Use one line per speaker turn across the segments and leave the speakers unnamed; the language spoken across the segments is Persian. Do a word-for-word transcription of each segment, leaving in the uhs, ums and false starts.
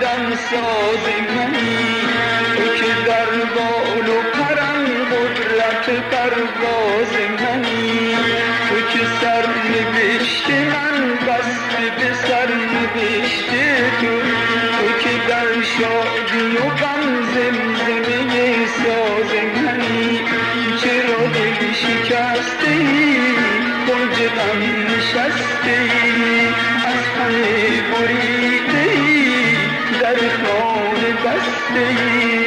دم ساز منی، تو که در بال و پرم قدرت پرواز منی، تو که سر نوشته من بسته به سر نوشته تو، تو که در شادی و غم زمزمه ساز منی، چرا دل شکسته ای کنج غم نشسته ای، از همه بریده ای در خانه بسته ای.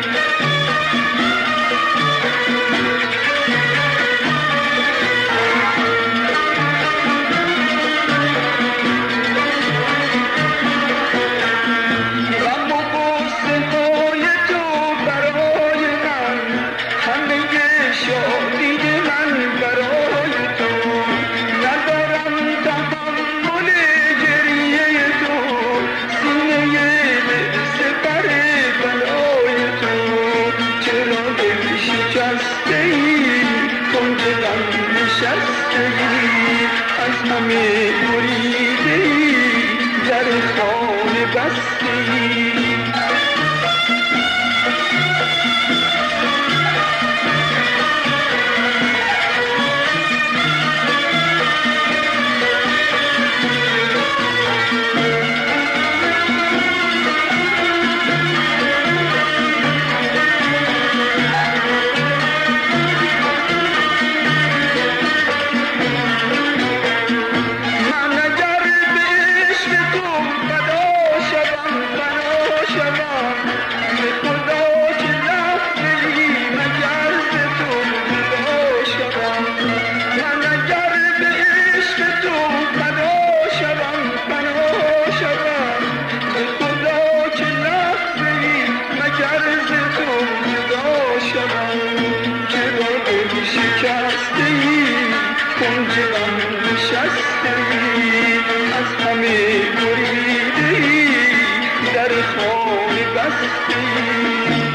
از همه بریده ای در خانه بسته ای. از همه بریده ای در خانه بسته ای.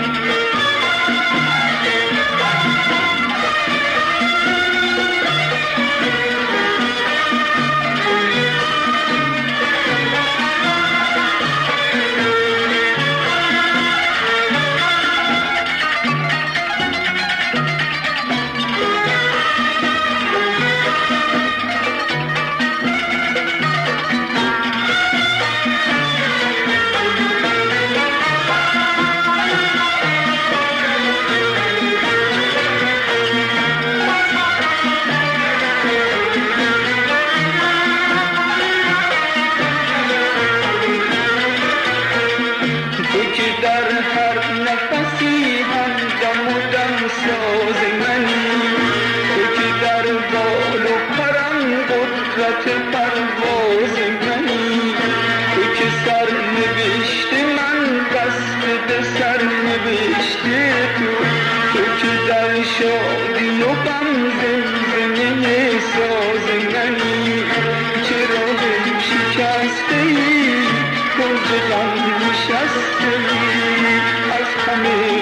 در هر نفسی همدم و دم ساز منی، تو که در بال و پرم قدرت پرواز منی، تو که سر نوشته من بسته به سر نوشته تو، تو که در شادی و غم زمزمه ساز منی، چرا دل شکسته ای کنج غم نشسته ای، از همه